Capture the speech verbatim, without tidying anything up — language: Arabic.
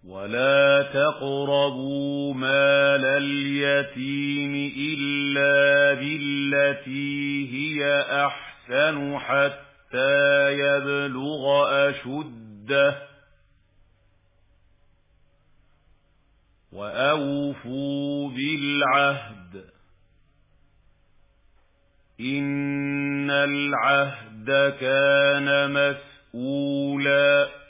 ولا تقربوا مال اليتيم إلا بالتي هي أحسن حتى يبلغ أشده وأوفوا بالعهد إن العهد كان مسؤولا